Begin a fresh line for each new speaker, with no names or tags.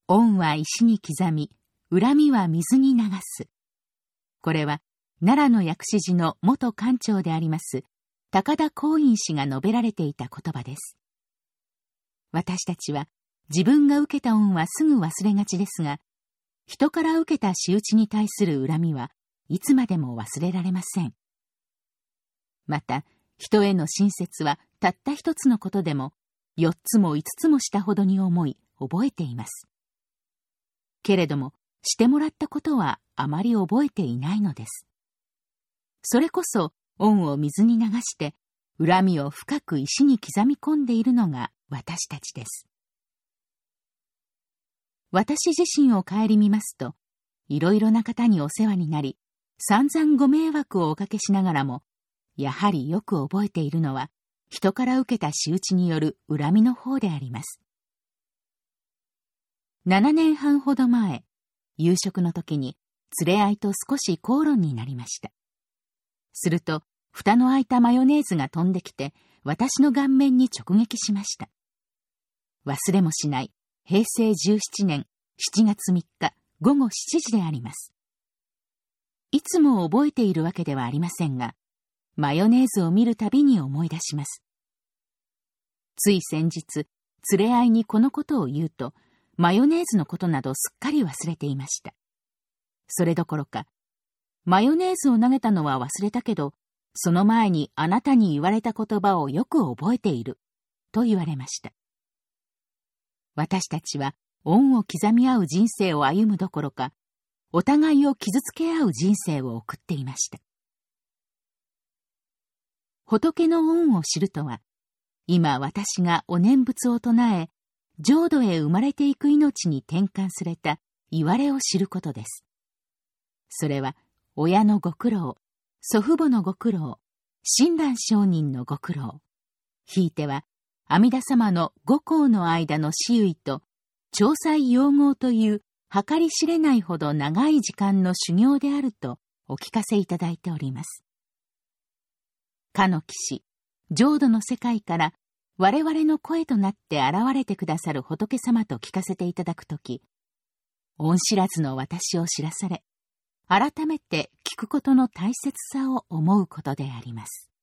恩は石に刻み、恨みは水に流す。これは、奈良の薬師寺の元館長であります、高田光院氏が述べられていた言葉です。私たちは、自分が受けた恩はすぐ忘れがちですが、人から受けた仕打ちに対する恨みはいつまでも忘れられません。また、人への親切はたった一つのことでも、4つも5つもしたほどに思い、覚えています。けれども、してもらったことはあまり覚えていないのです。それこそ、恩を水に流して、恨みを深く石に刻み込んでいるのが私たちです。私自身を顧みますと、いろいろな方にお世話になり、散々ご迷惑をおかけしながらも、やはりよく覚えているのは、人から受けた仕打ちによる恨みの方であります。7年半ほど前、夕食の時に連れ合いと少し口論になりました。すると、蓋の開いたマヨネーズが飛んできて、私の顔面に直撃しました。忘れもしない、平成17年7月3日午後7時であります。いつも覚えているわけではありませんが、マヨネーズを見るたびに思い出します。つい先日、連れ合いにこのことを言うと、マヨネーズのことなどすっかり忘れていました。それどころか、マヨネーズを投げたのは忘れたけど、その前にあなたに言われた言葉をよく覚えている、と言われました。私たちは恩を刻み合う人生を歩むどころか、お互いを傷つけ合う人生を送っていました。仏の恩を知るとは、今私がお念仏を唱え、浄土へ生まれていく命に転換されたいわれを知ることです。それは、親のご苦労、祖父母のご苦労、親鸞上人のご苦労、ひいては、阿弥陀様の五行の間の私有と、調剤養合という計り知れないほど長い時間の修行であるとお聞かせいただいております。かの騎士、浄土の世界から我々の声となって現れてくださる仏様と聞かせていただくとき、恩知らずの私を知らされ、改めて聞くことの大切さを思うことであります。